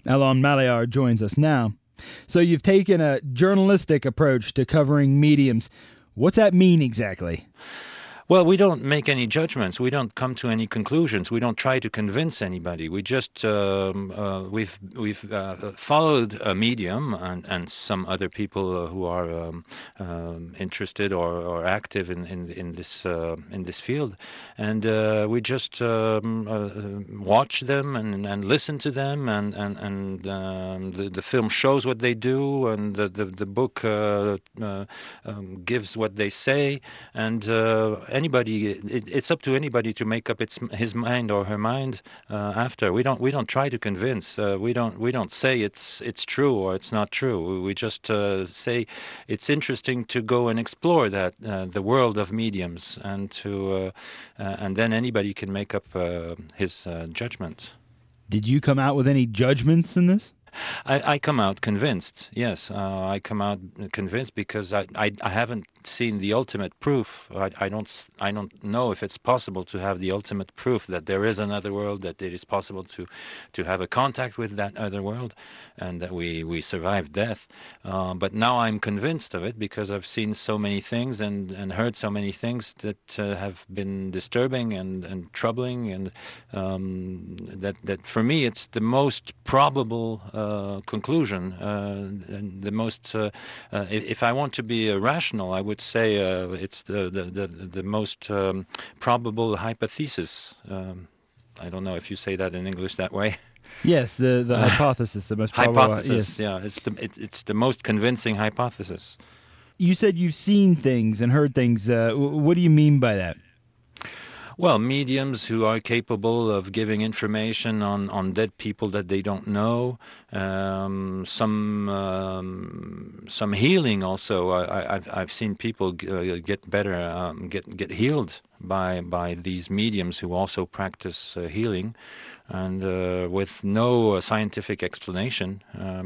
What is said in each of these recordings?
Alon Maliar joins us now. So you've taken a journalistic approach to covering mediums. What's that mean exactly? Well, we don't make any judgments. We don't come to any conclusions. We don't try to convince anybody. We just we've followed a medium and some other people who are interested or active in this field, and we just watch them and listen to them, and the film shows what they do, and the book gives what they say, and anybody, it's up to anybody to make up his mind or her mind after. We don't try to convince. We don't say it's true or it's not true. We just say it's interesting to go and explore that the world of mediums, and then anybody can make up his judgment. Did you come out with any judgments in this? I come out convinced. Yes, I come out convinced because I haven't seen the ultimate proof. I don't know if it's possible to have the ultimate proof that there is another world, that it is possible to have a contact with that other world, and that we survive death. But now I'm convinced of it because I've seen so many things and heard so many things that have been disturbing and troubling, and that for me it's the most probable conclusion, and the most. If I want to be rational, I would say it's the most probable hypothesis. I don't know if you say that in English that way. Yes, the hypothesis, the most probable. Hypothesis, yes. Yeah, it's the most convincing hypothesis. You said you've seen things and heard things. What do you mean by that? Well, mediums who are capable of giving information on dead people that they don't know, some healing also. I've seen people get better, get healed by these mediums who also practice healing, and with no scientific explanation.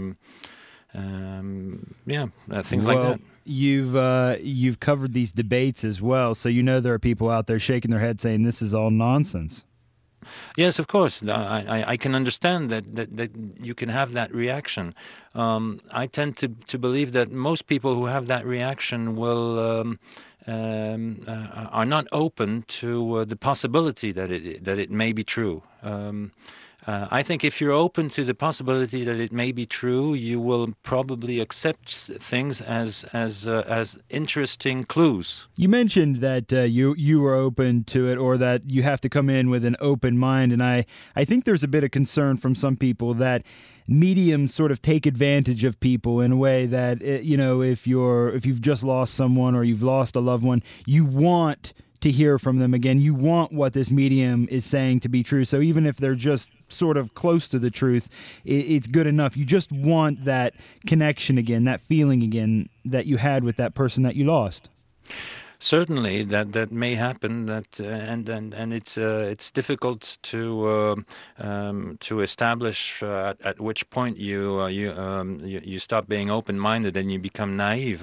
Things like that. You've covered these debates as well, so you know there are people out there shaking their head saying this is all nonsense. Yes, of course. I can understand that you can have that reaction. I tend to believe that most people who have that reaction will are not open to the possibility that it may be true. I think if you're open to the possibility that it may be true, you will probably accept things as interesting clues. You mentioned that you were open to it, or that you have to come in with an open mind, and I think there's a bit of concern from some people that mediums sort of take advantage of people in a way that, if you've just lost someone or you've lost a loved one, you want to hear from them again. You want what this medium is saying to be true. So even if they're just sort of close to the truth, it's good enough. You just want that connection again, that feeling again that you had with that person that you lost. Certainly, that may happen. And it's difficult to establish at which point you stop being open-minded and you become naive.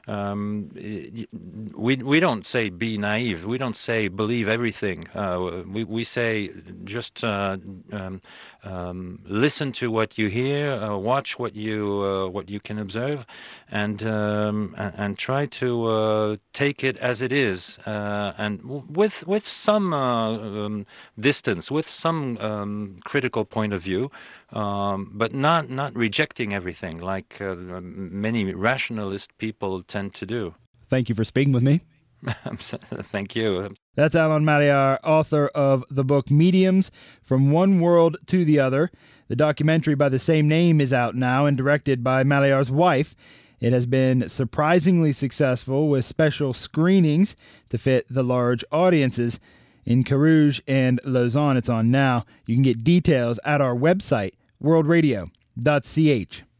We don't say be naive. We don't say believe everything. We say just listen to what you hear, watch what you can observe, and try to take it as it is, and with some distance, with some critical point of view, but not rejecting everything like many rationalist people tend to do. Thank you for speaking with me. Thank you. That's Alon Maliar, author of the book Mediums, From One World to the Other. The documentary by the same name is out now and directed by Maliar's wife. It has been surprisingly successful with special screenings to fit the large audiences. In Carouge and Lausanne, it's on now. You can get details at our website, worldradio.ch.